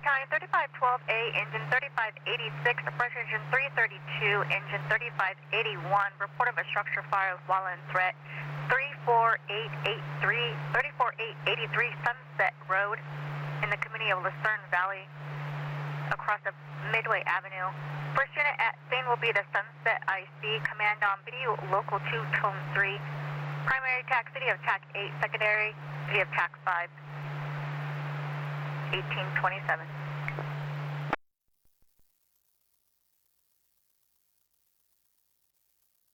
Battalion 3512A, engine 3586, pressure engine 332, engine 3581, report of a structure fire while en threat, 34883 Sunset Road in the community of Lucerne Valley across of Midway Avenue. First unit at scene will be the Sunset IC, command on video, local 2, tone 3, primary TAC, city of TAC 8, secondary, city of TAC 5. 1827.